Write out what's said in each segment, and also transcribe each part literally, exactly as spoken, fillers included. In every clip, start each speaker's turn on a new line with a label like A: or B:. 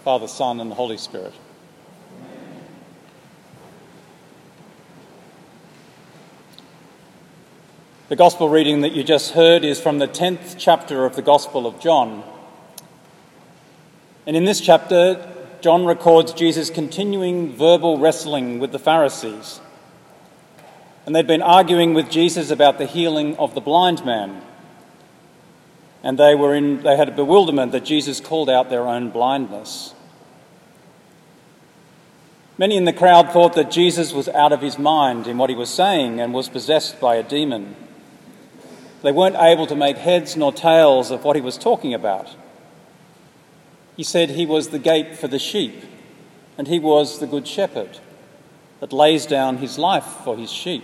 A: Father, Son, and the Holy Spirit. The Gospel reading that you just heard is from the tenth chapter of the Gospel of John. And in this chapter, John records Jesus' continuing verbal wrestling with the Pharisees. And they'd been arguing with Jesus about the healing of the blind man. And they were in they had a bewilderment that Jesus called out their own blindness. Many in the crowd thought that Jesus was out of his mind in what he was saying and was possessed by a demon. They weren't able to make heads nor tails of what he was talking about. He said he was the gate for the sheep, and he was the good shepherd that lays down his life for his sheep.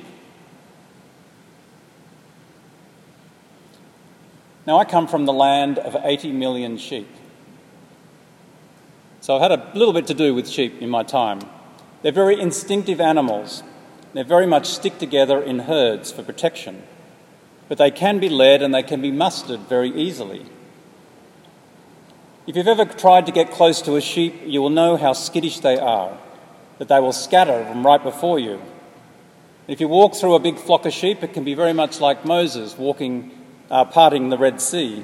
A: Now, I come from the land of eighty million sheep. So I've had a little bit to do with sheep in my time. They're very instinctive animals. They very much stick together in herds for protection. But they can be led and they can be mustered very easily. If you've ever tried to get close to a sheep, you will know how skittish they are, that they will scatter from right before you. If you walk through a big flock of sheep, it can be very much like Moses walking, uh, parting the Red Sea.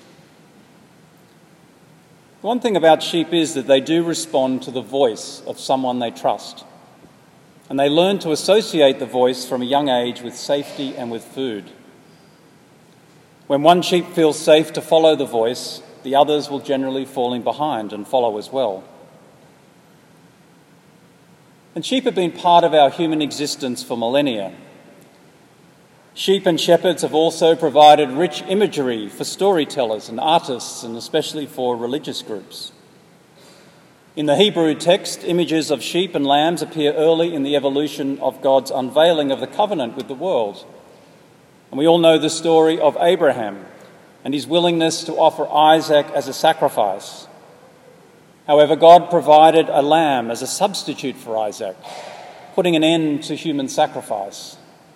A: One thing about sheep is that they do respond to the voice of someone they trust. And they learn to associate the voice from a young age with safety and with food. When one sheep feels safe to follow the voice, the others will generally fall in behind and follow as well. And sheep have been part of our human existence for millennia. Sheep and shepherds have also provided rich imagery for storytellers and artists, and especially for religious groups. In the Hebrew text, images of sheep and lambs appear early in the evolution of God's unveiling of the covenant with the world. And we all know the story of Abraham and his willingness to offer Isaac as a sacrifice. However, God provided a lamb as a substitute for Isaac, putting an end to human sacrifice.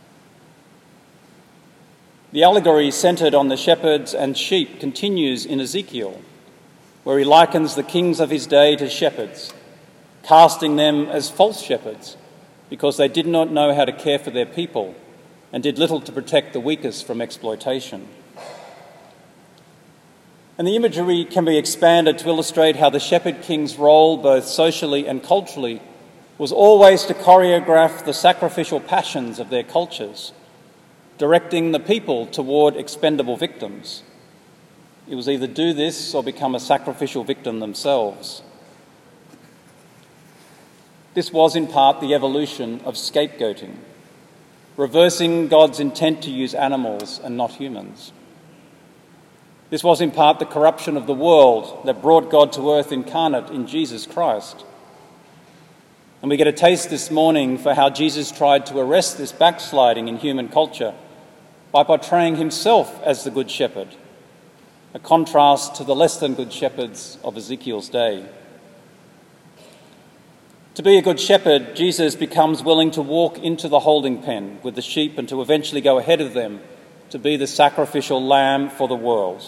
A: The allegory centred on the shepherds and sheep continues in Ezekiel, where he likens the kings of his day to shepherds, casting them as false shepherds because they did not know how to care for their people and did little to protect the weakest from exploitation. And the imagery can be expanded to illustrate how the shepherd king's role, both socially and culturally, was always to choreograph the sacrificial passions of their cultures, directing the people toward expendable victims. It was either do this or become a sacrificial victim themselves. This was in part the evolution of scapegoating, reversing God's intent to use animals and not humans. This was in part the corruption of the world that brought God to earth incarnate in Jesus Christ. And we get a taste this morning for how Jesus tried to arrest this backsliding in human culture by portraying himself as the Good Shepherd, a contrast to the less than good shepherds of Ezekiel's day. To be a good shepherd, Jesus becomes willing to walk into the holding pen with the sheep and to eventually go ahead of them to be the sacrificial lamb for the world.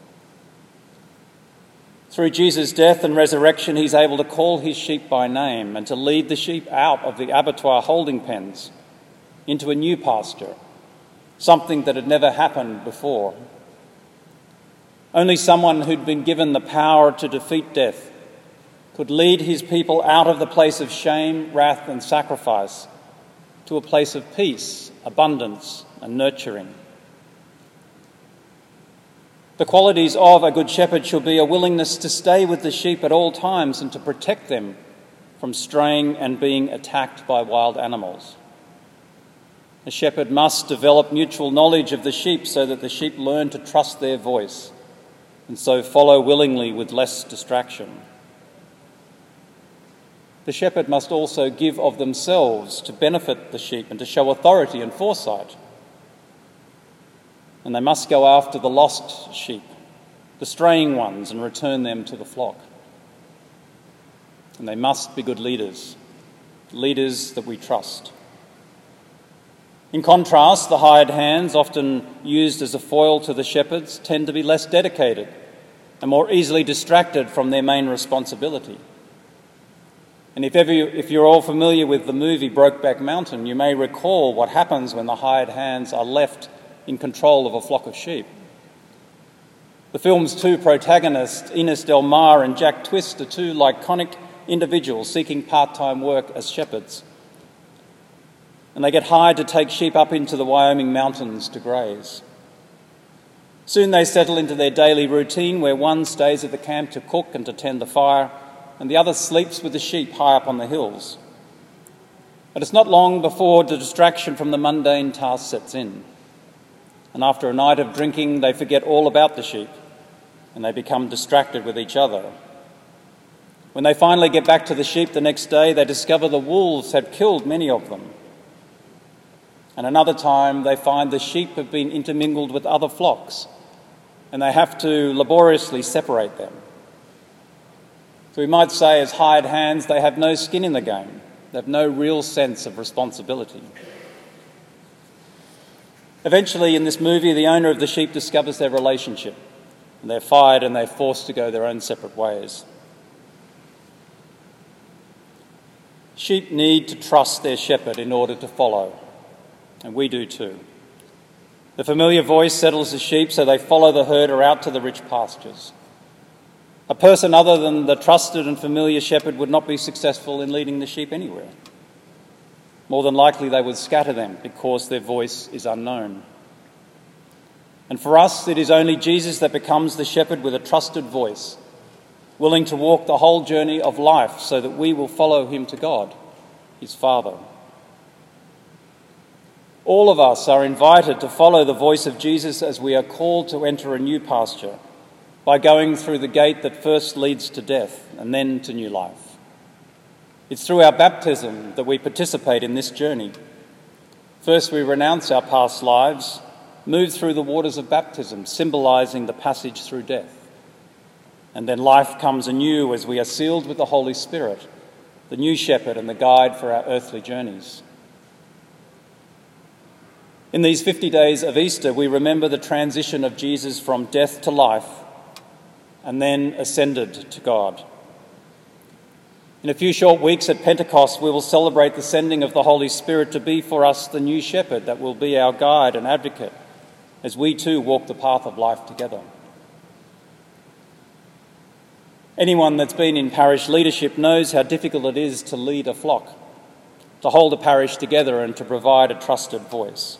A: Through Jesus' death and resurrection, he's able to call his sheep by name and to lead the sheep out of the abattoir holding pens into a new pasture, something that had never happened before. Only someone who'd been given the power to defeat death could lead his people out of the place of shame, wrath and sacrifice to a place of peace, abundance and nurturing. The qualities of a good shepherd should be a willingness to stay with the sheep at all times and to protect them from straying and being attacked by wild animals. A shepherd must develop mutual knowledge of the sheep so that the sheep learn to trust their voice and so follow willingly with less distraction. The shepherd must also give of themselves to benefit the sheep and to show authority and foresight. And they must go after the lost sheep, the straying ones, and return them to the flock. And they must be good leaders, leaders that we trust. In contrast, the hired hands, often used as a foil to the shepherds, tend to be less dedicated and more easily distracted from their main responsibility. And if, ever you, if you're all familiar with the movie Brokeback Mountain, you may recall what happens when the hired hands are left in control of a flock of sheep. The film's two protagonists, Ines Del Mar and Jack Twist, are two laconic individuals seeking part-time work as shepherds. And they get hired to take sheep up into the Wyoming mountains to graze. Soon they settle into their daily routine where one stays at the camp to cook and to tend the fire, and the other sleeps with the sheep high up on the hills. But it's not long before the distraction from the mundane task sets in. And after a night of drinking, they forget all about the sheep, and they become distracted with each other. When they finally get back to the sheep the next day, they discover the wolves have killed many of them. And another time, they find the sheep have been intermingled with other flocks, and they have to laboriously separate them. So we might say, as hired hands, they have no skin in the game. They have no real sense of responsibility. Eventually, in this movie, the owner of the sheep discovers their relationship, and they're fired and they're forced to go their own separate ways. Sheep need to trust their shepherd in order to follow, and we do too. The familiar voice settles the sheep, so they follow the herder out to the rich pastures. A person other than the trusted and familiar shepherd would not be successful in leading the sheep anywhere. More than likely they would scatter them because their voice is unknown. And for us, it is only Jesus that becomes the shepherd with a trusted voice, willing to walk the whole journey of life so that we will follow him to God, his Father. All of us are invited to follow the voice of Jesus as we are called to enter a new pasture, by going through the gate that first leads to death and then to new life. It's through our baptism that we participate in this journey. First, we renounce our past lives, move through the waters of baptism, symbolising the passage through death. And then life comes anew as we are sealed with the Holy Spirit, the new shepherd and the guide for our earthly journeys. In these fifty days of Easter, we remember the transition of Jesus from death to life, and then ascended to God. In a few short weeks at Pentecost, we will celebrate the sending of the Holy Spirit to be for us the new shepherd that will be our guide and advocate as we too walk the path of life together. Anyone that's been in parish leadership knows how difficult it is to lead a flock, to hold a parish together and to provide a trusted voice.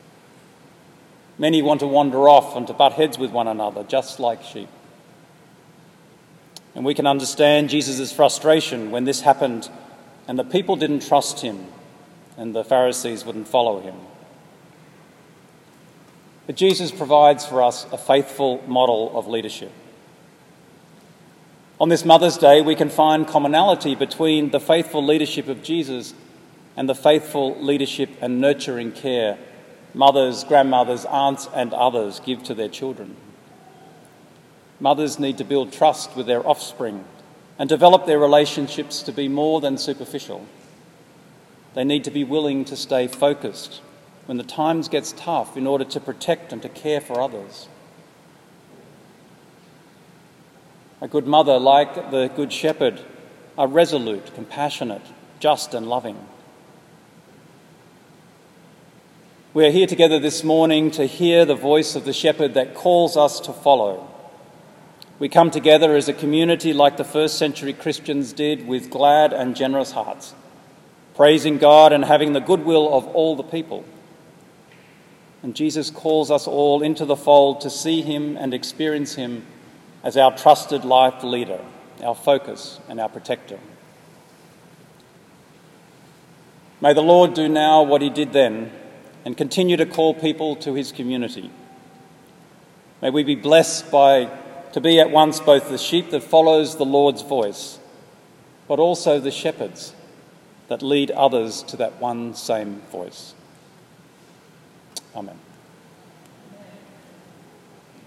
A: Many want to wander off and to butt heads with one another, just like sheep. And we can understand Jesus' frustration when this happened and the people didn't trust him and the Pharisees wouldn't follow him. But Jesus provides for us a faithful model of leadership. On this Mother's Day, we can find commonality between the faithful leadership of Jesus and the faithful leadership and nurturing care mothers, grandmothers, aunts and others give to their children. Mothers need to build trust with their offspring and develop their relationships to be more than superficial. They need to be willing to stay focused when the times gets tough in order to protect and to care for others. A good mother, like the Good Shepherd, are resolute, compassionate, just and loving. We are here together this morning to hear the voice of the shepherd that calls us to follow. We come together as a community like the first century Christians did, with glad and generous hearts, praising God and having the goodwill of all the people. And Jesus calls us all into the fold to see him and experience him as our trusted life leader, our focus and our protector. May the Lord do now what he did then and continue to call people to his community. May we be blessed by to be at once both the sheep that follows the Lord's voice, but also the shepherds that lead others to that one same voice. Amen.